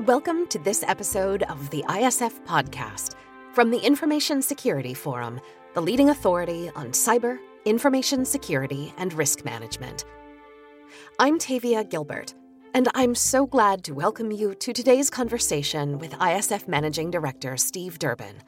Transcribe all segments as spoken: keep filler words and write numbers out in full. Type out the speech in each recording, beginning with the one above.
Welcome to this episode of the I S F Podcast from the Information Security Forum, the leading authority on cyber, information security, and risk management. I'm Tavia Gilbert, and I'm so glad to welcome you to today's conversation with I S F Managing Director Steve Durbin.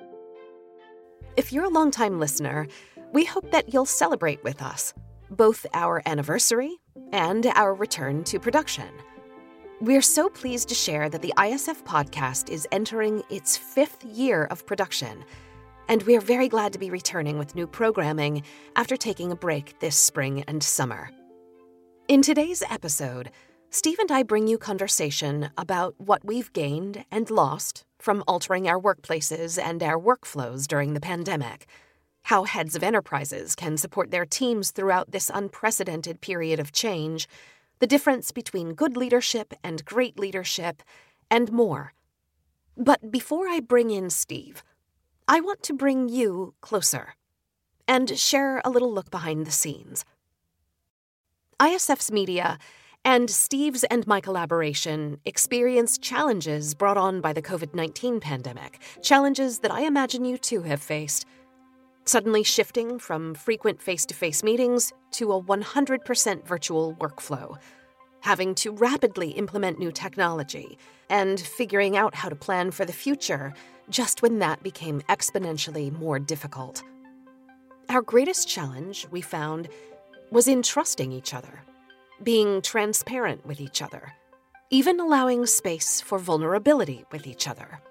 If you're a longtime listener, we hope that you'll celebrate with us both our anniversary and our return to production. We're so pleased to share that the I S F Podcast is entering its fifth year of production, and we're very glad to be returning with new programming after taking a break this spring and summer. In today's episode, Steve and I bring you conversation about what we've gained and lost from altering our workplaces and our workflows during the pandemic, how heads of enterprises can support their teams throughout this unprecedented period of change, the difference between good leadership and great leadership, and more. But before I bring in Steve, I want to bring you closer and share a little look behind the scenes. I S F's media and Steve's and my collaboration experienced challenges brought on by the covid nineteen pandemic, challenges that I imagine you too have faced. Suddenly shifting from frequent face-to-face meetings to a one hundred percent virtual workflow, having to rapidly implement new technology, and figuring out how to plan for the future just when that became exponentially more difficult. Our greatest challenge, we found, was in trusting each other, being transparent with each other, even allowing space for vulnerability with each other.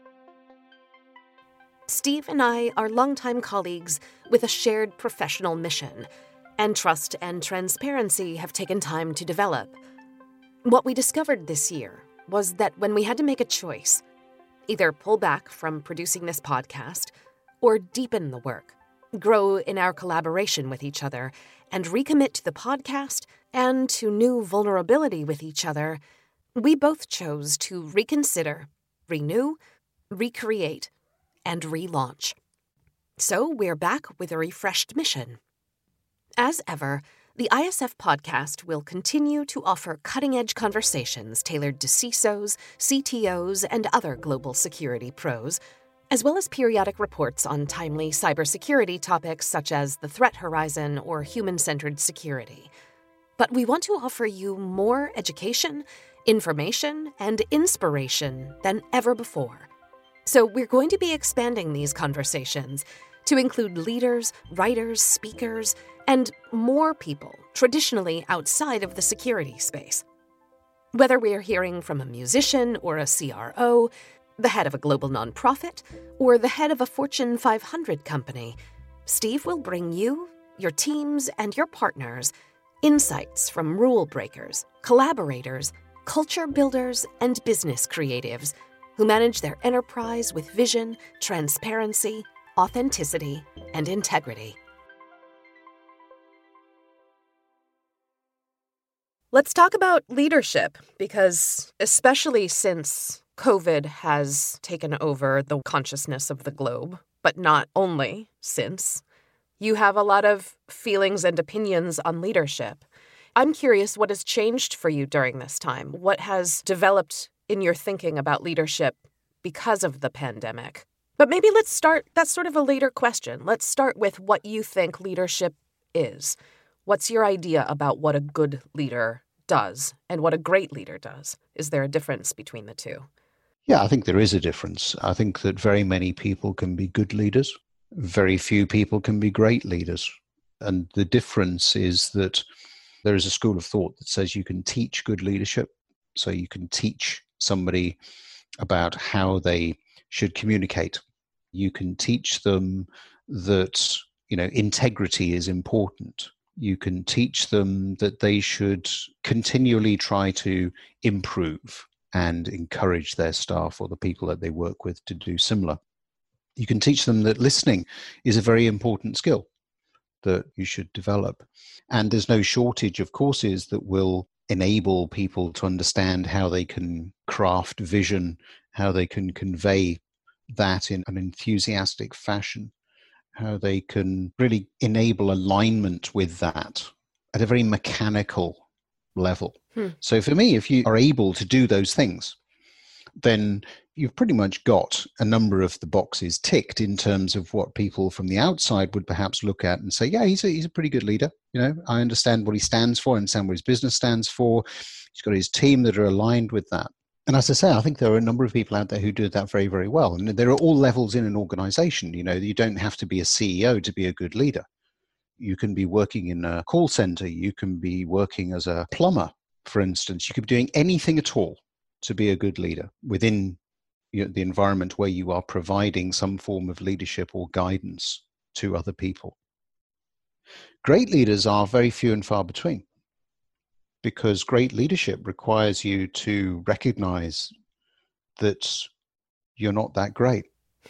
Steve and I are longtime colleagues with a shared professional mission, and trust and transparency have taken time to develop. What we discovered this year was that when we had to make a choice, either pull back from producing this podcast or deepen the work, grow in our collaboration with each other, and recommit to the podcast and to new vulnerability with each other, we both chose to reconsider, renew, recreate, and relaunch. So we're back with a refreshed mission. As ever, the I S F Podcast will continue to offer cutting-edge conversations tailored to C I S Os, C T Os, and other global security pros, as well as periodic reports on timely cybersecurity topics such as the threat horizon or human-centered security. But we want to offer you more education, information, and inspiration than ever before. So we're going to be expanding these conversations to include leaders, writers, speakers, and more people traditionally outside of the security space. Whether we're hearing from a musician or a C R O, the head of a global nonprofit, or the head of a Fortune five hundred company, Steve will bring you, your teams, and your partners insights from rule breakers, collaborators, culture builders, and business creatives who manage their enterprise with vision, transparency, authenticity, and integrity. Let's talk about leadership, because especially since COVID has taken over the consciousness of the globe, but not only since, you have a lot of feelings and opinions on leadership. I'm curious what has changed for you during this time. What has developed in your thinking about leadership because of the pandemic? But maybe let's start, that's sort of a later question. Let's start with what you think leadership is. What's your idea about what a good leader does and what a great leader does? Is there a difference between the two? Yeah, I think there is a difference. I think that very many people can be good leaders. Very few people can be great leaders. And the difference is that there is a school of thought that says you can teach good leadership. So you can teach somebody about how they should communicate. You can teach them that, you know, integrity is important. You can teach them that they should continually try to improve and encourage their staff or the people that they work with to do similar. You can teach them that listening is a very important skill that you should develop. And there's no shortage of courses that will enable people to understand how they can craft vision, how they can convey that in an enthusiastic fashion, how they can really enable alignment with that at a very mechanical level. Hmm. So for me, if you are able to do those things, then you've pretty much got a number of the boxes ticked in terms of what people from the outside would perhaps look at and say, yeah, he's a, he's a pretty good leader. You know, I understand what he stands for, I understand what his business stands for. He's got his team that are aligned with that. And as I say, I think there are a number of people out there who do that very, very well. And there are all levels in an organization. You know, you don't have to be a C E O to be a good leader. You can be working in a call center. You can be working as a plumber, for instance. You could be doing anything at all to be a good leader within, you know, the environment where you are providing some form of leadership or guidance to other people. Great leaders are very few and far between, because great leadership requires you to recognize that you're not that great.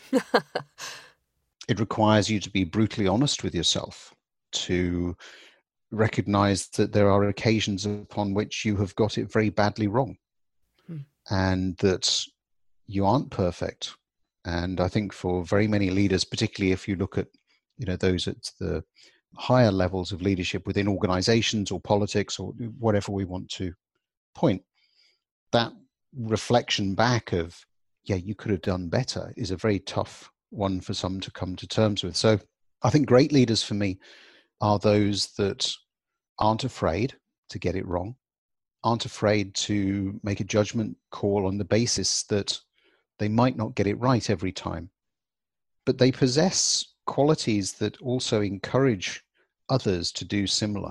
It requires you to be brutally honest with yourself, to recognize that there are occasions upon which you have got it very badly wrong, hmm. and that you aren't perfect. And I think for very many leaders, particularly if you look at, you know, those at the higher levels of leadership within organizations or politics or whatever we want to point, that reflection back of, yeah, you could have done better, is a very tough one for some to come to terms with. So I think great leaders for me are those that aren't afraid to get it wrong, aren't afraid to make a judgment call on the basis that they might not get it right every time, but they possess qualities that also encourage others to do similar.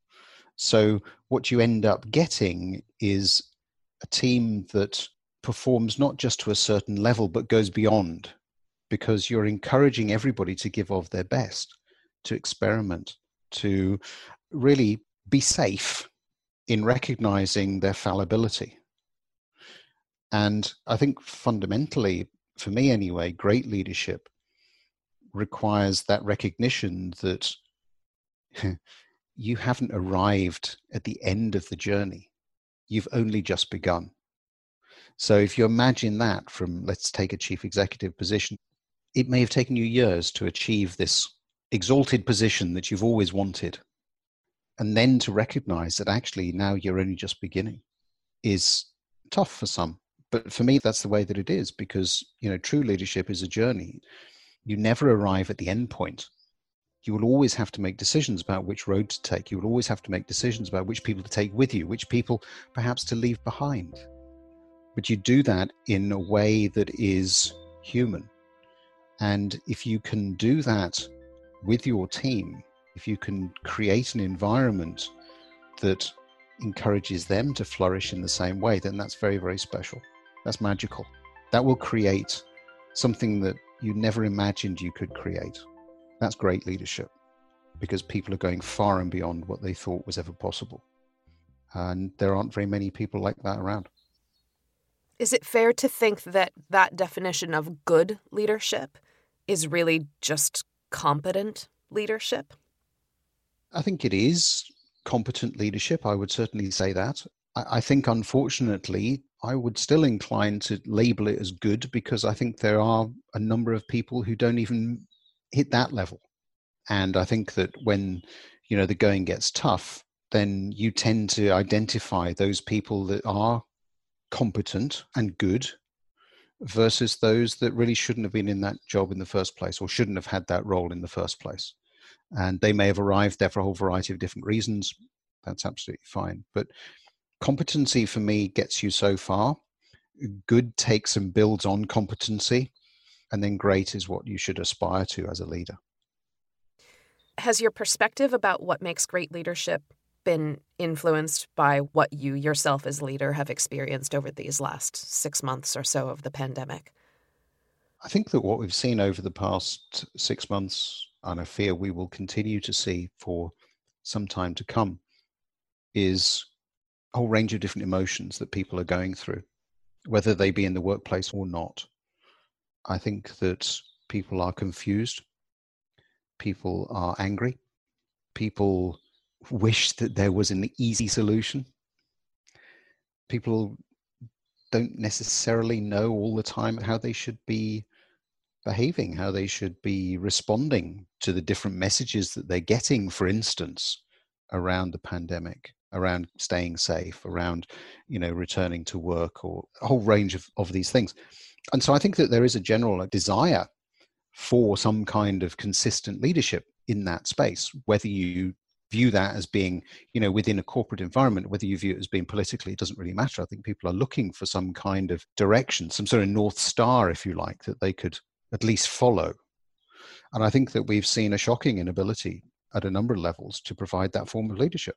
So what you end up getting is a team that performs not just to a certain level, but goes beyond, because you're encouraging everybody to give of their best, to experiment, to really be safe in recognizing their fallibility. And I think fundamentally, for me anyway, great leadership requires that recognition that you haven't arrived at the end of the journey. You've only just begun. So if you imagine that from, let's take a chief executive position, it may have taken you years to achieve this exalted position that you've always wanted. And then to recognize that actually now you're only just beginning is tough for some. But for me, that's the way that it is, because, you know, true leadership is a journey. You never arrive at the end point. You will always have to make decisions about which road to take. You will always have to make decisions about which people to take with you, which people perhaps to leave behind. But you do that in a way that is human. And if you can do that with your team, if you can create an environment that encourages them to flourish in the same way, then that's very, very special. That's magical. That will create something that you never imagined you could create. That's great leadership, because people are going far and beyond what they thought was ever possible. And there aren't very many people like that around. Is it fair to think that that definition of good leadership is really just competent leadership? I think it is competent leadership. I would certainly say that. I, I think, unfortunately, I would still incline to label it as good, because I think there are a number of people who don't even hit that level. And I think that when, you know, the going gets tough, then you tend to identify those people that are competent and good versus those that really shouldn't have been in that job in the first place, or shouldn't have had that role in the first place. And they may have arrived there for a whole variety of different reasons. That's absolutely fine. But competency for me gets you so far. Good takes and builds on competency. And then great is what you should aspire to as a leader. Has your perspective about what makes great leadership been influenced by what you yourself as leader have experienced over these last six months or so of the pandemic? I think that what we've seen over the past six months, and I fear we will continue to see for some time to come, is a whole range of different emotions that people are going through, whether they be in the workplace or not. I think that people are confused. People are angry. People wish that there was an easy solution. People don't necessarily know all the time how they should be behaving, how they should be responding to the different messages that they're getting, for instance, around the pandemic. around staying safe, around, you know, returning to work, or a whole range of, of these things. And so I think that there is a general desire for some kind of consistent leadership in that space, whether you view that as being, you know, within a corporate environment, whether you view it as being politically, it doesn't really matter. I think people are looking for some kind of direction, some sort of North Star, if you like, that they could at least follow. And I think that we've seen a shocking inability at a number of levels to provide that form of leadership.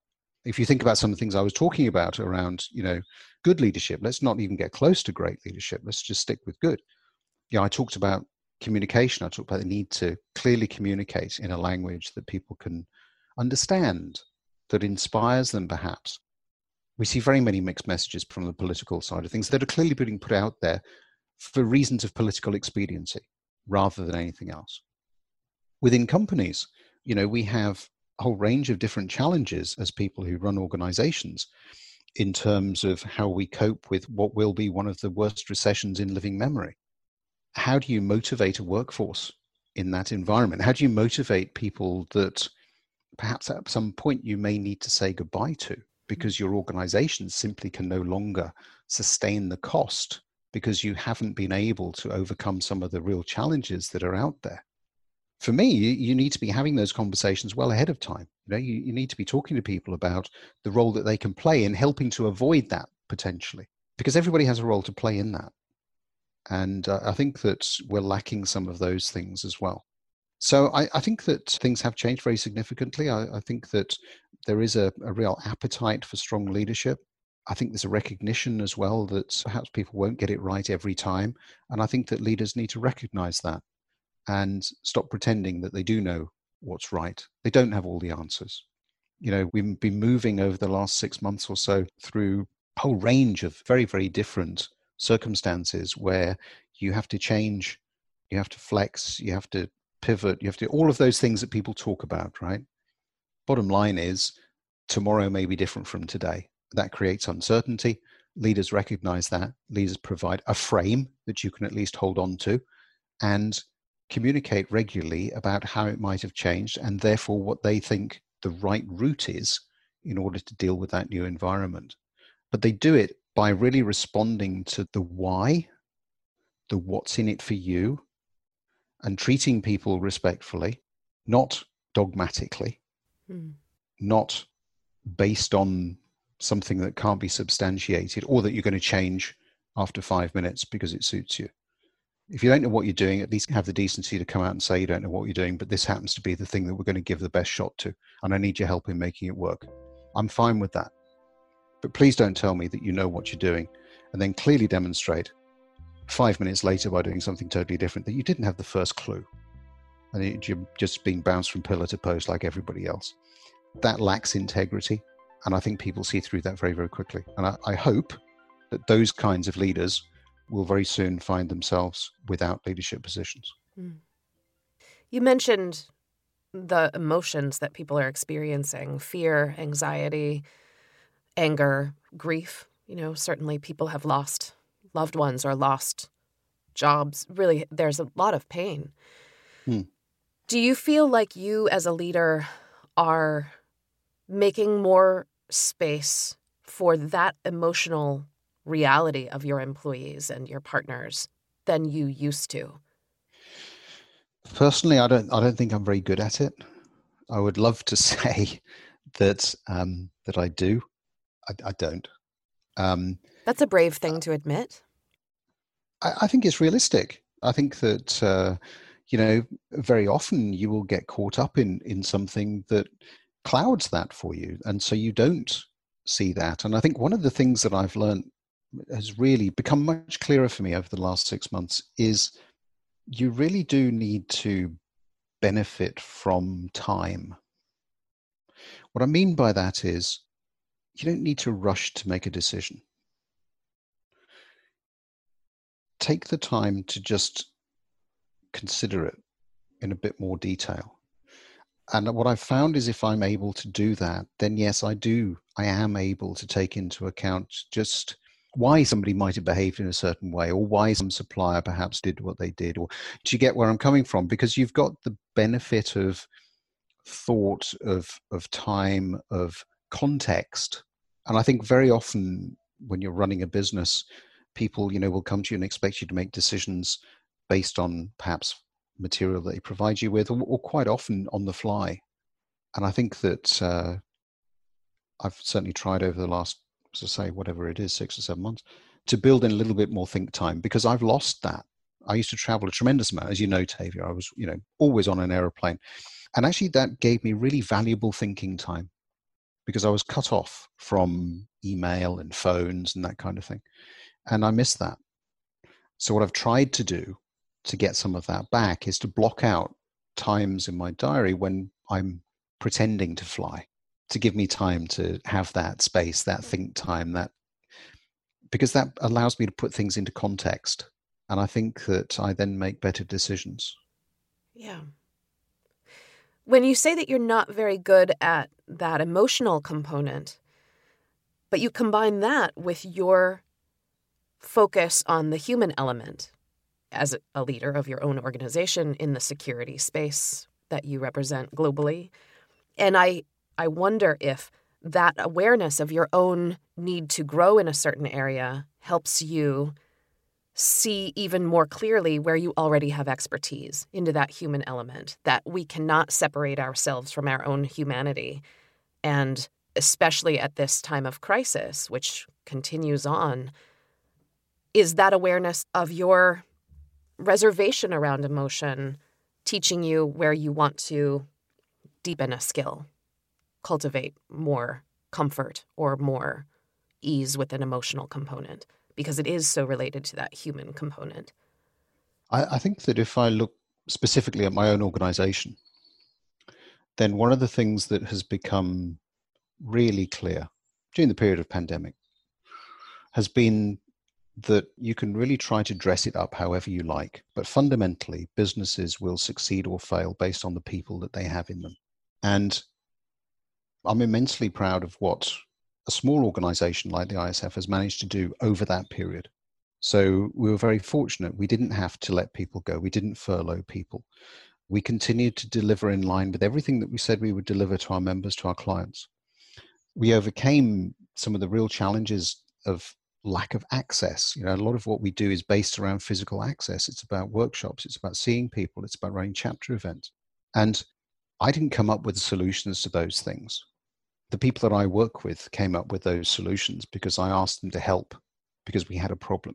If you think about some of the things I was talking about around, you know, good leadership, let's not even get close to great leadership. Let's just stick with good. Yeah, I talked about communication. I talked about the need to clearly communicate in a language that people can understand, that inspires them perhaps. We see very many mixed messages from the political side of things that are clearly being put out there for reasons of political expediency rather than anything else. Within companies, you know, we have a whole range of different challenges as people who run organizations in terms of how we cope with what will be one of the worst recessions in living memory. How do you motivate a workforce in that environment? How do you motivate people that perhaps at some point you may need to say goodbye to because your organization simply can no longer sustain the cost because you haven't been able to overcome some of the real challenges that are out there? For me, you, you need to be having those conversations well ahead of time. You know, you, you need to be talking to people about the role that they can play in helping to avoid that potentially, because everybody has a role to play in that. And uh, I think that we're lacking some of those things as well. So I, I think that things have changed very significantly. I, I think that there is a, a real appetite for strong leadership. I think there's a recognition as well that perhaps people won't get it right every time. And I think that leaders need to recognize that and stop pretending that they do know what's right. They don't have all the answers. You know, we've been moving over the last six months or so through a whole range of very, very different circumstances where you have to change, you have to flex, you have to pivot, you have to, all of those things that people talk about, right? Bottom line is, tomorrow may be different from today. That creates uncertainty. Leaders recognize that. Leaders provide a frame that you can at least hold on to and communicate regularly about how it might have changed and therefore what they think the right route is in order to deal with that new environment. But they do it by really responding to the why, the what's in it for you, and treating people respectfully, not dogmatically, hmm. not based on something that can't be substantiated or that you're going to change after five minutes because it suits you. If you don't know what you're doing, at least have the decency to come out and say you don't know what you're doing, but this happens to be the thing that we're going to give the best shot to, and I need your help in making it work. I'm fine with that. But please don't tell me that you know what you're doing and then clearly demonstrate five minutes later by doing something totally different that you didn't have the first clue. And you're just being bounced from pillar to post like everybody else. That lacks integrity. And I think people see through that very, very quickly. And I, I hope that those kinds of leaders will very soon find themselves without leadership positions. Mm. You mentioned the emotions that people are experiencing: fear, anxiety, anger, grief. You know, certainly people have lost loved ones or lost jobs. Really, there's a lot of pain. Hmm. Do you feel like you as a leader are making more space for that emotional reality of your employees and your partners than you used to? Personally, I don't I don't think I'm very good at it. I would love to say that um, that I do. I, I don't. Um, That's a brave thing to admit. I, I think it's realistic. I think that, uh, you know, very often you will get caught up in, in something that clouds that for you. And so you don't see that. And I think one of the things that I've learned has really become much clearer for me over the last six months is you really do need to benefit from time. What I mean by that is, you don't need to rush to make a decision. Take the time to just consider it in a bit more detail. And what I've found is if I'm able to do that, then yes, I do. I am able to take into account just why somebody might have behaved in a certain way, or why some supplier perhaps did what they did. Or do you get where I'm coming from? Because you've got the benefit of thought, of, of time, of context. And I think very often when you're running a business, people, you know, will come to you and expect you to make decisions based on perhaps material that they provide you with, or, or quite often on the fly. And I think that uh, I've certainly tried over the last, as I say, whatever it is, six or seven months, to build in a little bit more think time, because I've lost that. I used to travel a tremendous amount, as you know, Tavia. I was, you know, always on an aeroplane. And actually that gave me really valuable thinking time, because I was cut off from email and phones and that kind of thing. And I miss that. So what I've tried to do to get some of that back is to block out times in my diary when I'm pretending to fly, to give me time to have that space, that think time, that, because that allows me to put things into context. And I think that I then make better decisions. Yeah. When you say that you're not very good at that emotional component, but you combine that with your focus on the human element as a leader of your own organization in the security space that you represent globally. And I, I wonder if that awareness of your own need to grow in a certain area helps you see even more clearly where you already have expertise into that human element, that we cannot separate ourselves from our own humanity. And especially at this time of crisis, which continues on, is that awareness of your reservation around emotion teaching you where you want to deepen a skill, cultivate more comfort or more ease with an emotional component, because it is so related to that human component? I, I think that if I look specifically at my own organization, then one of the things that has become really clear during the period of pandemic has been that you can really try to dress it up however you like, but fundamentally businesses will succeed or fail based on the people that they have in them. And I'm immensely proud of what a small organization like the I S F has managed to do over that period. So we were very fortunate. We didn't have to let people go. We didn't furlough people. We continued to deliver in line with everything that we said we would deliver to our members, to our clients. We overcame some of the real challenges of lack of access. You know, a lot of what we do is based around physical access. It's about workshops. It's about seeing people. It's about running chapter events. And I didn't come up with solutions to those things. The people that I work with came up with those solutions because I asked them to help, because we had a problem.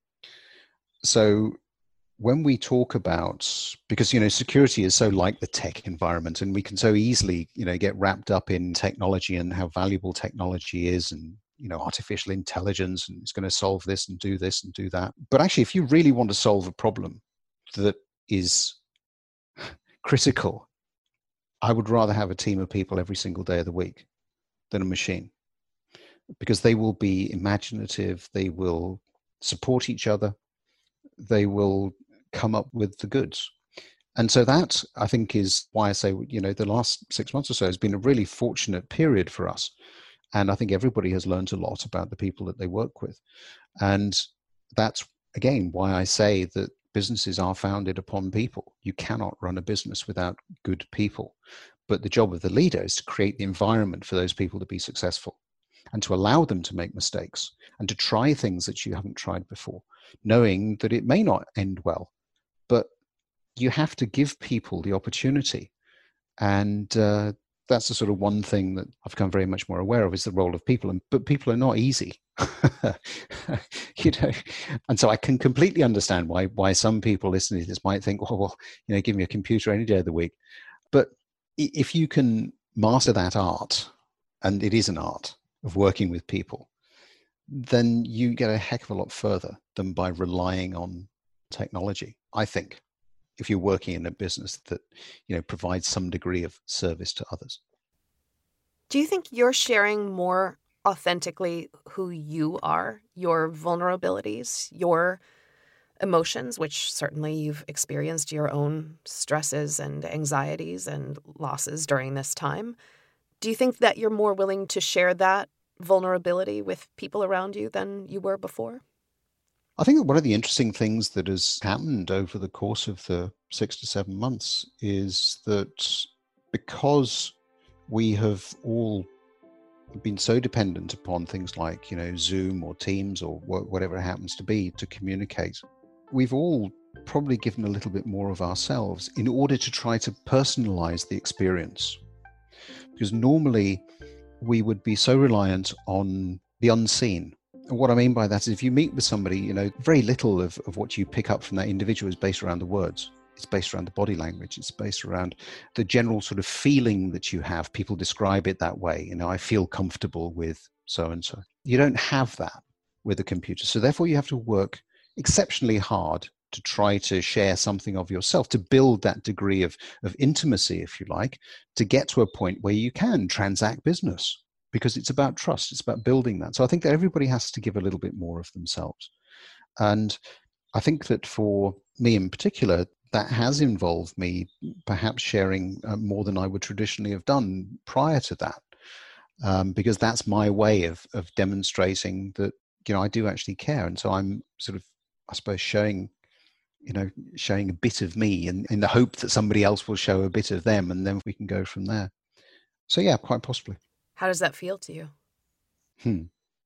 So when we talk about, because, you know, security is so like the tech environment, and we can so easily, you know, get wrapped up in technology and how valuable technology is, and, you know, artificial intelligence, and it's going to solve this and do this and do that. But actually, if you really want to solve a problem that is critical, I would rather have a team of people every single day of the week than a machine, because they will be imaginative, they will support each other, they will come up with the goods. And so that, I think, is why I say, you know, the last six months or so has been a really fortunate period for us. And I think everybody has learned a lot about the people that they work with. And that's, again, why I say that businesses are founded upon people. You cannot run a business without good people. But the job of the leader is to create the environment for those people to be successful, and to allow them to make mistakes and to try things that you haven't tried before, knowing that it may not end well, but you have to give people the opportunity. And uh, that's the sort of one thing that I've become very much more aware of, is the role of people. And but people are not easy, you know. And so I can completely understand why why some people listening to this might think, oh, well, you know, give me a computer any day of the week. But if you can master that art, and it is an art of working with people, then you get a heck of a lot further than by relying on technology, I think, if you're working in a business that, you know, provides some degree of service to others. Do you think you're sharing more authentically who you are, your vulnerabilities, your emotions, which certainly you've experienced your own stresses and anxieties and losses during this time? Do you think that you're more willing to share that vulnerability with people around you than you were before? I think that one of the interesting things that has happened over the course of the six to seven months is that because we have all been so dependent upon things like, you know, Zoom or Teams or wh- whatever it happens to be to communicate. We've all probably given a little bit more of ourselves in order to try to personalize the experience. Because normally we would be so reliant on the unseen. And what I mean by that is if you meet with somebody, you know, very little of, of what you pick up from that individual is based around the words. It's based around the body language. It's based around the general sort of feeling that you have. People describe it that way. You know, I feel comfortable with so-and-so. You don't have that with a computer. So therefore you have to work exceptionally hard to try to share something of yourself, to build that degree of, of intimacy, if you like, to get to a point where you can transact business, because it's about trust. It's about building that. So I think that everybody has to give a little bit more of themselves. And I think that for me in particular, that has involved me perhaps sharing uh, more than I would traditionally have done prior to that, um, because that's my way of of demonstrating that, you know, I do actually care. And so I'm sort of, I suppose, showing, you know, showing a bit of me in, in the hope that somebody else will show a bit of them, and then we can go from there. So yeah, quite possibly. How does that feel to you? Hmm.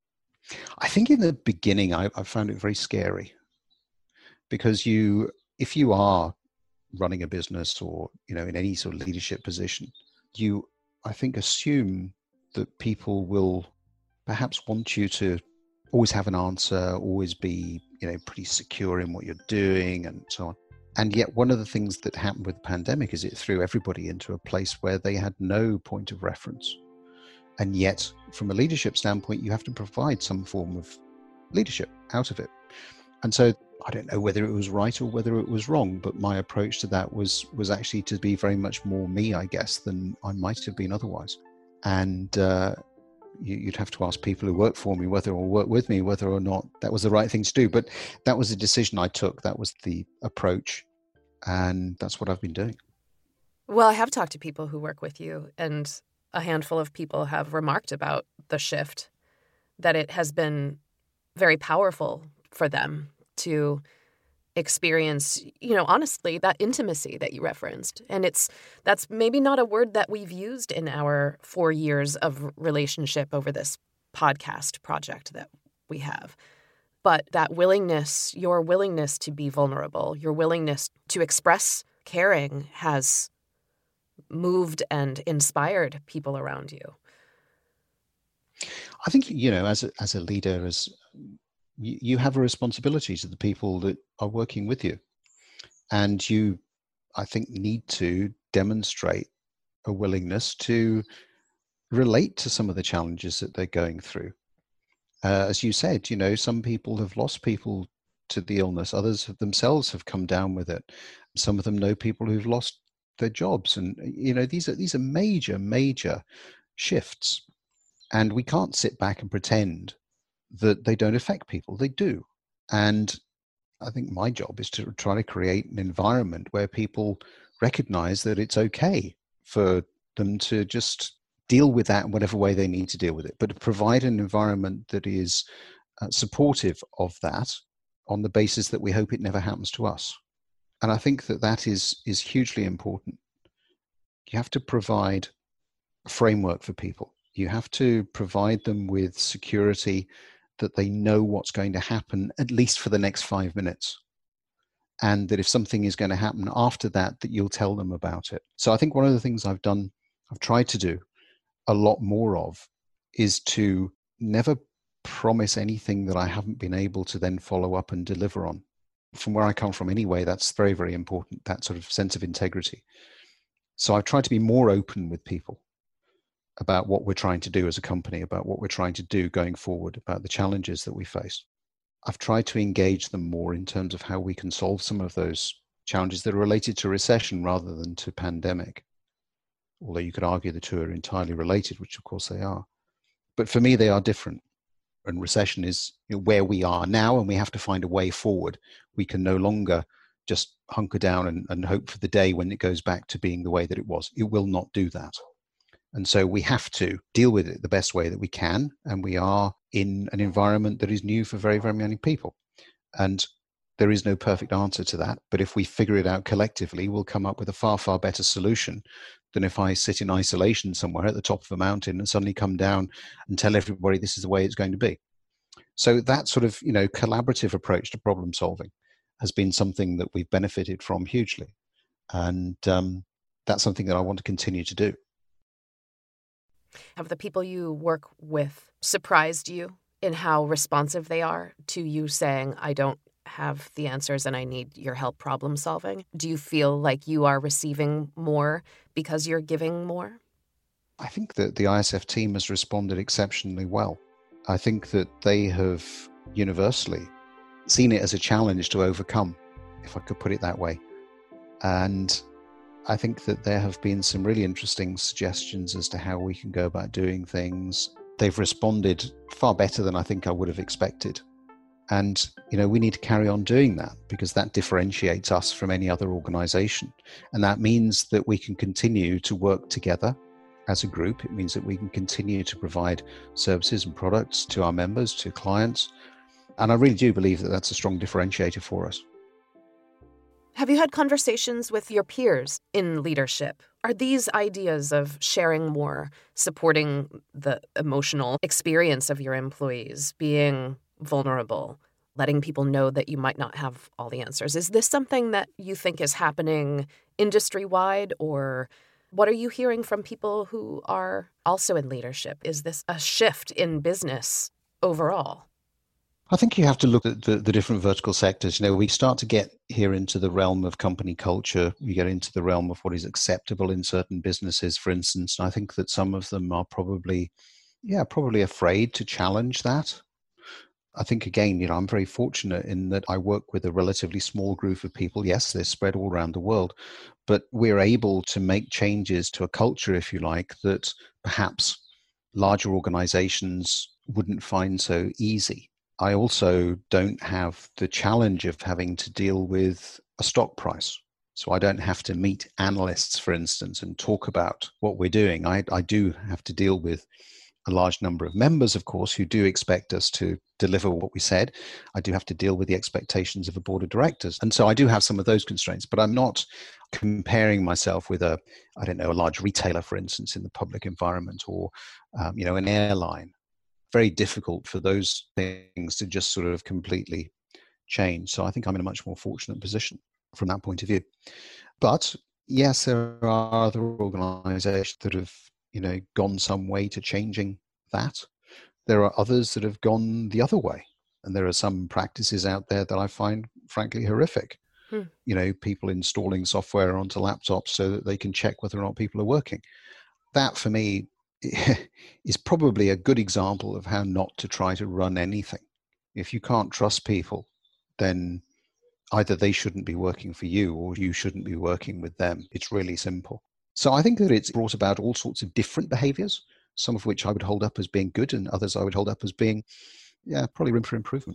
I think in the beginning, I, I found it very scary, because you, if you are running a business or, you know, in any sort of leadership position, you, I think, assume that people will perhaps want you to always have an answer, always be, you know, pretty secure in what you're doing and so on. And yet one of the things that happened with the pandemic is it threw everybody into a place where they had no point of reference. And yet from a leadership standpoint, you have to provide some form of leadership out of it. And so I don't know whether it was right or whether it was wrong, but my approach to that was was actually to be very much more me, I guess, than I might have been otherwise. And uh, you, you'd have to ask people who work for me whether or work with me whether or not that was the right thing to do. But that was a decision I took. That was the approach, and that's what I've been doing. Well, I have talked to people who work with you, and a handful of people have remarked about the shift, that it has been very powerful for them to experience, you know, honestly, that intimacy that you referenced. And it's, that's maybe not a word that we've used in our four years of relationship over this podcast project that we have. But that willingness, your willingness to be vulnerable, your willingness to express caring has moved and inspired people around you. I think, you know, as a, as a leader, as you, you have a responsibility to the people that are working with you. And you, I think, need to demonstrate a willingness to relate to some of the challenges that they're going through. Uh, as you said, you know, some people have lost people to the illness. Others have themselves have come down with it. Some of them know people who've lost their jobs. And, you know, these are, these are major, major shifts. And we can't sit back and pretend that they don't affect people. They do. And I think my job is to try to create an environment where people recognize that it's okay for them to just deal with that in whatever way they need to deal with it, but to provide an environment that is uh, supportive of that on the basis that we hope it never happens to us. And I think that that is, is hugely important. You have to provide a framework for people. You have to provide them with security that they know what's going to happen, at least for the next five minutes. And that if something is going to happen after that, that you'll tell them about it. So I think one of the things I've done, I've tried to do a lot more of, is to never promise anything that I haven't been able to then follow up and deliver on. From where I come from anyway, that's very, very important, that sort of sense of integrity. So I've tried to be more open with people about what we're trying to do as a company, about what we're trying to do going forward, about the challenges that we face. I've tried to engage them more in terms of how we can solve some of those challenges that are related to recession rather than to pandemic. Although you could argue the two are entirely related, which of course they are. But for me, they are different. And recession is, you know, where we are now, and we have to find a way forward. We can no longer just hunker down and, and hope for the day when it goes back to being the way that it was. It will not do that. And so we have to deal with it the best way that we can. And we are in an environment that is new for very, very many people. And there is no perfect answer to that. But if we figure it out collectively, we'll come up with a far, far better solution than if I sit in isolation somewhere at the top of a mountain and suddenly come down and tell everybody this is the way it's going to be. So that sort of, you know, collaborative approach to problem solving has been something that we've benefited from hugely. And um, that's something that I want to continue to do. Have the people you work with surprised you in how responsive they are to you saying, I don't have the answers and I need your help problem solving? Do you feel like you are receiving more because you're giving more? I think that the I S F team has responded exceptionally well. I think that they have universally seen it as a challenge to overcome, if I could put it that way. And I think that there have been some really interesting suggestions as to how we can go about doing things. They've responded far better than I think I would have expected. And, you know, we need to carry on doing that because that differentiates us from any other organization. And that means that we can continue to work together as a group. It means that we can continue to provide services and products to our members, to clients. And I really do believe that that's a strong differentiator for us. Have you had conversations with your peers in leadership? Are these ideas of sharing more, supporting the emotional experience of your employees, being vulnerable, letting people know that you might not have all the answers, is this something that you think is happening industry-wide, or what are you hearing from people who are also in leadership? Is this a shift in business overall? I think you have to look at the, the different vertical sectors. You know, we start to get here into the realm of company culture. We get into the realm of what is acceptable in certain businesses, for instance. And I think that some of them are probably, yeah, probably afraid to challenge that. I think, again, you know, I'm very fortunate in that I work with a relatively small group of people. Yes, they're spread all around the world, but we're able to make changes to a culture, if you like, that perhaps larger organizations wouldn't find so easy. I also don't have the challenge of having to deal with a stock price. So I don't have to meet analysts, for instance, and talk about what we're doing. I, I do have to deal with a large number of members, of course, who do expect us to deliver what we said. I do have to deal with the expectations of a board of directors. And so I do have some of those constraints, but I'm not comparing myself with a, I don't know, a large retailer, for instance, in the public environment, or, um, you know, an airline. Very difficult for those things to just sort of completely change. So I think I'm in a much more fortunate position from that point of view. But yes, there are other organizations that have, you know, gone some way to changing that. There are others that have gone the other way. And there are some practices out there that I find, frankly, horrific. Hmm. You know, people installing software onto laptops so that they can check whether or not people are working. That, for me, is probably a good example of how not to try to run anything. If you can't trust people, then either they shouldn't be working for you or you shouldn't be working with them. It's really simple. So I think that it's brought about all sorts of different behaviors, some of which I would hold up as being good and others I would hold up as being, yeah, probably room for improvement.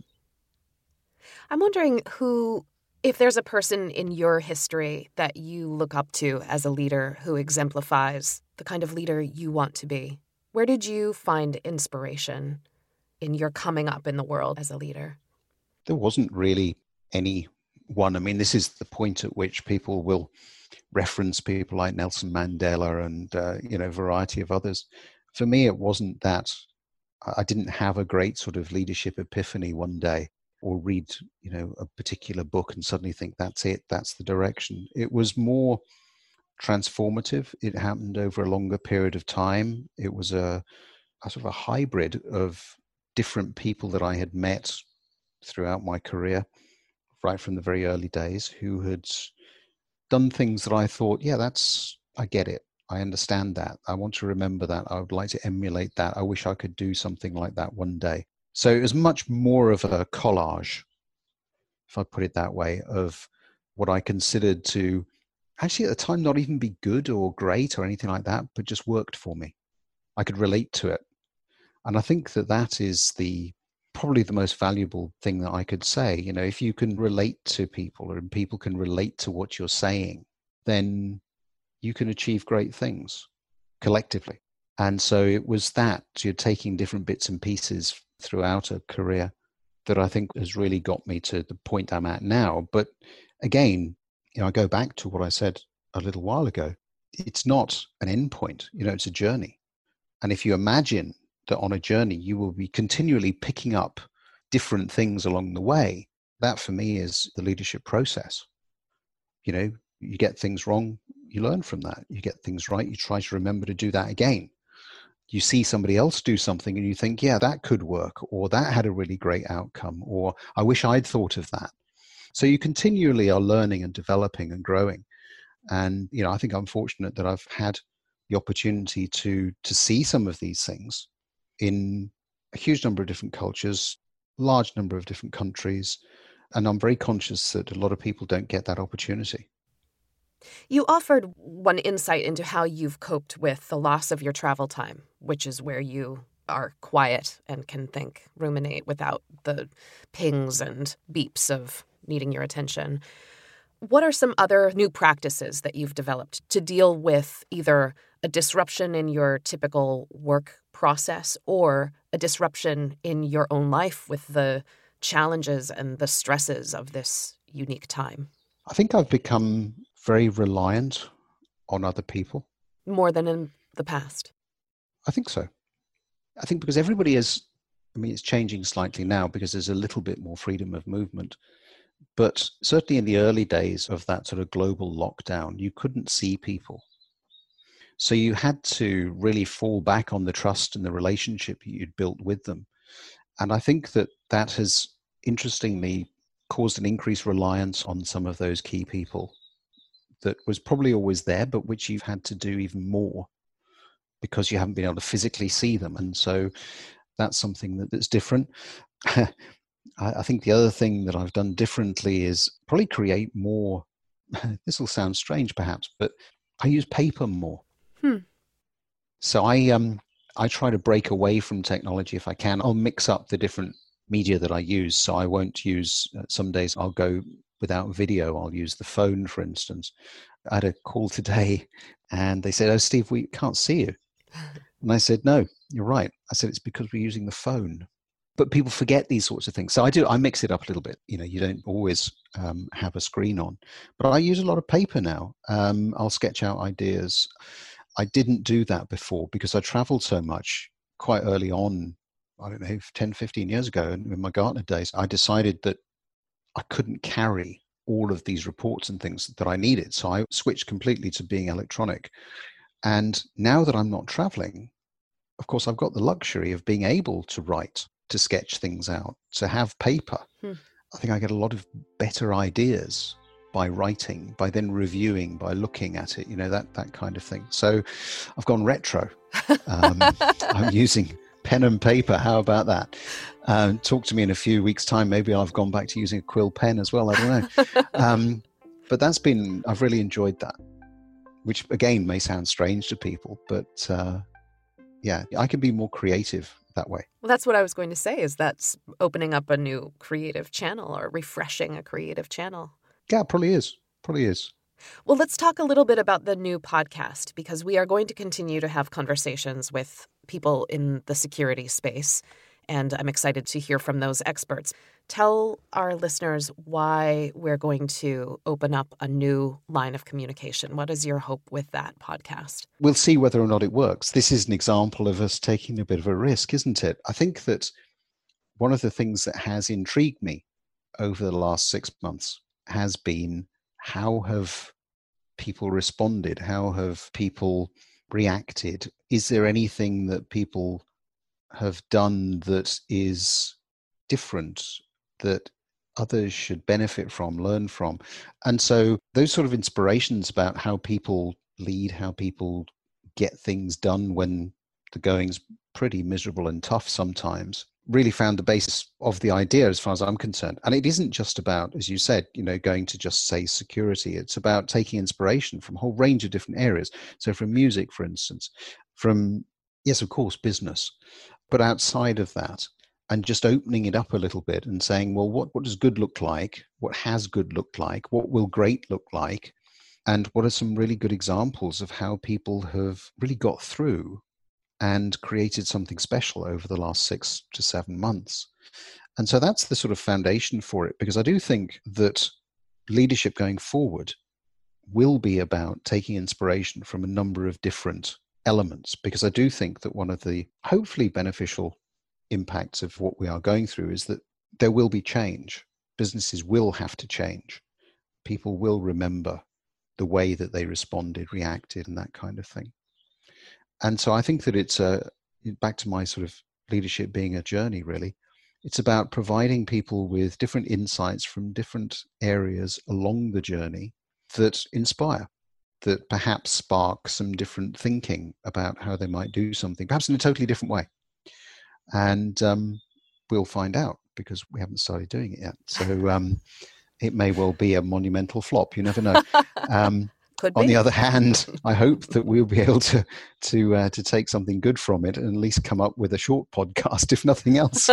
I'm wondering who, if there's a person in your history that you look up to as a leader who exemplifies the kind of leader you want to be. Where did you find inspiration in your coming up in the world as a leader? There wasn't really any one. I mean, this is the point at which people will reference people like Nelson Mandela and, uh, you know, a variety of others. For me, it wasn't that. I didn't have a great sort of leadership epiphany one day, or read, you know, a particular book and suddenly think that's it, that's the direction. It was more transformative. It happened over a longer period of time. It was a, a sort of a hybrid of different people that I had met throughout my career, right from the very early days, who had done things that I thought, yeah, that's, I get it. I understand that. I want to remember that. I would like to emulate that. I wish I could do something like that one day. So it was much more of a collage, if I put it that way, of what I considered to actually at the time not even be good or great or anything like that, but just worked for me. I could relate to it. And I think that that is the probably the most valuable thing that I could say. You know, if you can relate to people and people can relate to what you're saying, then you can achieve great things collectively. And so it was that, you're taking different bits and pieces throughout a career that I think has really got me to the point I'm at now. But again, you know, I go back to what I said a little while ago. it's not an endpoint, you know, it's a journey. And if you imagine that on a journey, you will be continually picking up different things along the way, that for me is the leadership process. You know, you get things wrong, you learn from that. You get things right, you try to remember to do that again. You see somebody else do something and you think, yeah, that could work, or that had a really great outcome, or I wish I'd thought of that. So you continually are learning and developing and growing. And, you know, I think I'm fortunate that I've had the opportunity to to see some of these things in a huge number of different cultures, large number of different countries. And I'm very conscious that a lot of people don't get that opportunity. You offered one insight into how you've coped with the loss of your travel time, which is where you are quiet and can think, ruminate without the pings and beeps of needing your attention. What are some other new practices that you've developed to deal with either a disruption in your typical work process or a disruption in your own life with the challenges and the stresses of this unique time? I think I've become very reliant on other people. More than in the past? I think so. I think because everybody is, I mean, it's changing slightly now because there's a little bit more freedom of movement. But certainly in the early days of that sort of global lockdown, you couldn't see people. So you had to really fall back on the trust and the relationship you'd built with them. And I think that that has, interestingly, caused an increased reliance on some of those key people that was probably always there, but which you've had to do even more because you haven't been able to physically see them. And so that's something that, that's different. I think the other thing that I've done differently is probably create more, this will sound strange perhaps, but I use paper more. Hmm. So I um I try to break away from technology if I can. I'll mix up the different media that I use. So I won't use, uh, some days I'll go without video. I'll use the phone, for instance. I had a call today and they said, oh, Steve, we can't see you. And I said, no, you're right. I said, it's because we're using the phone. But people forget these sorts of things. So I do, I mix it up a little bit. You know, you don't always um, have a screen on. But I use a lot of paper now. Um, I'll sketch out ideas. I didn't do that before because I traveled so much quite early on. I don't know, ten, fifteen years ago in my Gartner days, I decided that I couldn't carry all of these reports and things that I needed. So I switched completely to being electronic. And now that I'm not traveling, of course, I've got the luxury of being able to write, to sketch things out, to have paper. Hmm. I think I get a lot of better ideas by writing, by then reviewing, by looking at it, you know, that that kind of thing. So I've gone retro. Um, I'm using pen and paper. How about that? Um, talk to me in a few weeks' time. Maybe I've gone back to using a quill pen as well. I don't know. um, but that's been, I've really enjoyed that, which again may sound strange to people, but uh, yeah, I can be more creative that way. Well, that's what I was going to say, is that's opening up a new creative channel or refreshing a creative channel. Yeah, it probably is. Probably is. Well, let's talk a little bit about the new podcast, because we are going to continue to have conversations with people in the security space, and I'm excited to hear from those experts. Tell our listeners why we're going to open up a new line of communication. What is your hope with that podcast? We'll see whether or not it works. This is an example of us taking a bit of a risk, isn't it? I think that one of the things that has intrigued me over the last six months has been, how have people responded? How have people reacted? Is there anything that people have done that is different, that others should benefit from, learn from? And so those sort of inspirations about how people lead, how people get things done when the going's pretty miserable and tough sometimes, really found the basis of the idea as far as I'm concerned. And it isn't just about, as you said, you know, going to just say security. It's about taking inspiration from a whole range of different areas. So from music, for instance, from, yes, of course, business, but outside of that, and just opening it up a little bit and saying, well, what, what does good look like? What has good looked like? What will great look like? And what are some really good examples of how people have really got through and created something special over the last six to seven months. And so that's the sort of foundation for it, because I do think that leadership going forward will be about taking inspiration from a number of different elements, because I do think that one of the hopefully beneficial impacts of what we are going through is that there will be change. Businesses will have to change. People will remember the way that they responded, reacted, and that kind of thing. And so I think that it's a, back to my sort of leadership being a journey, really. It's about providing people with different insights from different areas along the journey that inspire, that perhaps spark some different thinking about how they might do something, perhaps in a totally different way. And um, we'll find out, because we haven't started doing it yet. So um, it may well be a monumental flop. You never know. Um, Could be. On the other hand, I hope that we'll be able to to uh, to take something good from it and at least come up with a short podcast, if nothing else.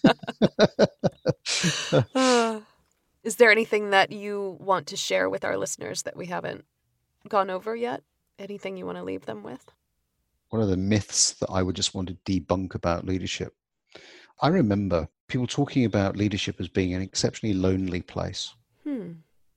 uh, is there anything that you want to share with our listeners that we haven't gone over yet? Anything you want to leave them with? One of the myths that I would just want to debunk about leadership. I remember people talking about leadership as being an exceptionally lonely place. Hmm.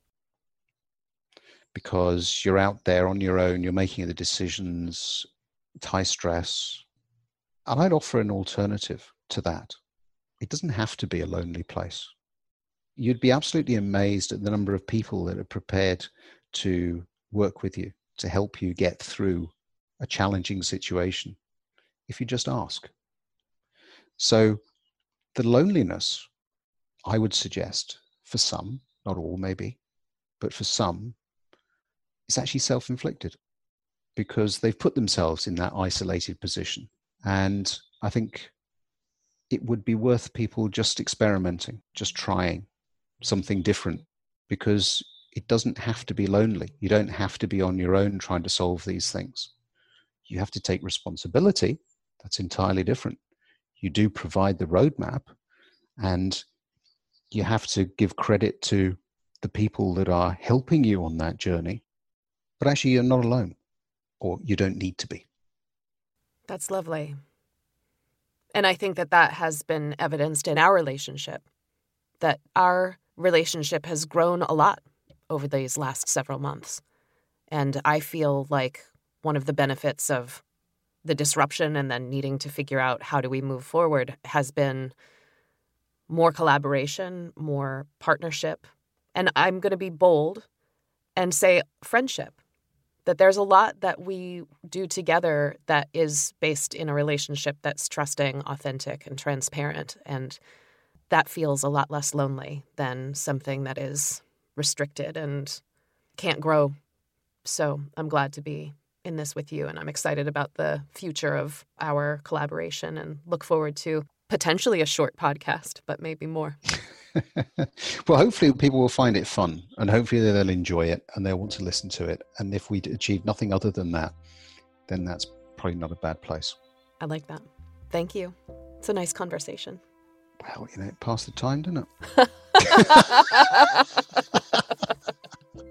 Because you're out there on your own, you're making the decisions, it's high stress. And I'd offer an alternative to that. It doesn't have to be a lonely place. You'd be absolutely amazed at the number of people that are prepared to work with you, to help you get through a challenging situation, if you just ask. So the loneliness, I would suggest, for some, not all maybe, but for some, it's actually self-inflicted, because they've put themselves in that isolated position. And I think it would be worth people just experimenting, just trying something different, because it doesn't have to be lonely. You don't have to be on your own trying to solve these things. You have to take responsibility. That's entirely different. You do provide the roadmap, and you have to give credit to the people that are helping you on that journey. But actually, you're not alone, or you don't need to be. That's lovely. And I think that that has been evidenced in our relationship, that our relationship has grown a lot over these last several months. And I feel like one of the benefits of the disruption and then needing to figure out how do we move forward has been more collaboration, more partnership. And I'm going to be bold and say friendship. That there's a lot that we do together that is based in a relationship that's trusting, authentic, and transparent. And that feels a lot less lonely than something that is restricted and can't grow. So I'm glad to be in this with you, and I'm excited about the future of our collaboration and look forward to potentially a short podcast, but maybe more. Well, hopefully people will find it fun, and hopefully they'll enjoy it and they'll want to listen to it. And if we achieve nothing other than that, then that's probably not a bad place. I like that. Thank you. It's a nice conversation. Well, you know, it passed the time, didn't it?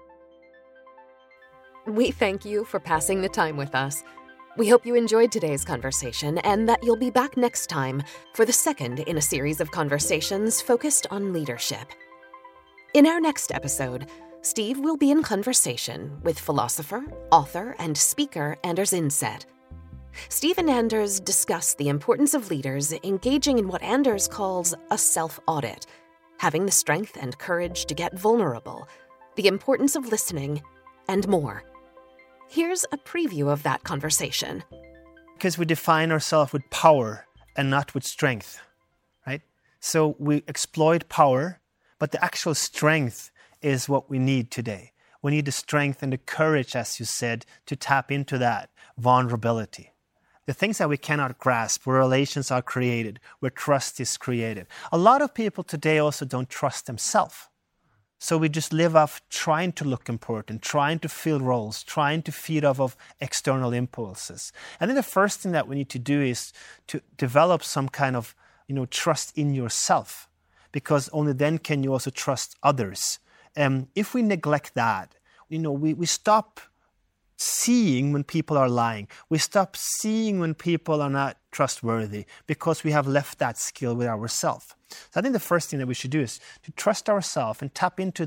We thank you for passing the time with us. We hope you enjoyed today's conversation and that you'll be back next time for the second in a series of conversations focused on leadership. In our next episode, Steve will be in conversation with philosopher, author, and speaker Anders Inset. Steve and Anders discuss the importance of leaders engaging in what Anders calls a self-audit, having the strength and courage to get vulnerable, the importance of listening, and more. Here's a preview of that conversation. Because we define ourselves with power and not with strength, right? So we exploit power, but the actual strength is what we need today. We need the strength and the courage, as you said, to tap into that vulnerability. The things that we cannot grasp, where relations are created, where trust is created. A lot of people today also don't trust themselves. So we just live off trying to look important, trying to fill roles, trying to feed off of external impulses. And then the first thing that we need to do is to develop some kind of, you know, trust in yourself, because only then can you also trust others. Um, if we neglect that, you know, we, we stop seeing when people are lying. We stop seeing when people are not trustworthy because we have left that skill with ourselves. So I think the first thing that we should do is to trust ourselves and tap into that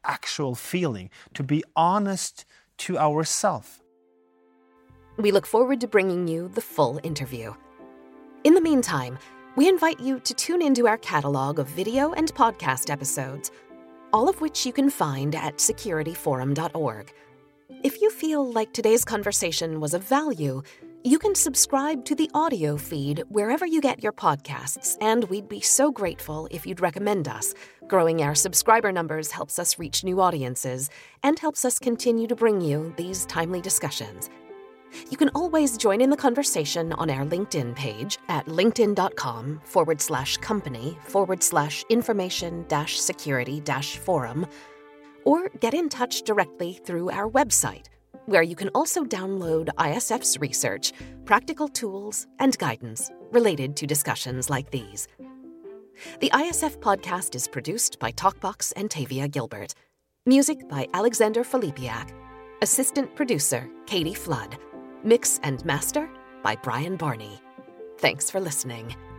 actual feeling, to be honest to ourselves. We look forward to bringing you the full interview. In the meantime, we invite you to tune into our catalog of video and podcast episodes, all of which you can find at security forum dot org. If you feel like today's conversation was of value, you can subscribe to the audio feed wherever you get your podcasts, and we'd be so grateful if you'd recommend us. Growing our subscriber numbers helps us reach new audiences and helps us continue to bring you these timely discussions. You can always join in the conversation on our LinkedIn page at linkedin.com forward slash company forward slash information dash security dash forum, or get in touch directly through our website, where you can also download I S F's research, practical tools, and guidance related to discussions like these. The I S F podcast is produced by TalkBox and Tavia Gilbert. Music by Alexander Filipiak. Assistant producer, Katie Flood. Mix and master by Brian Barney. Thanks for listening.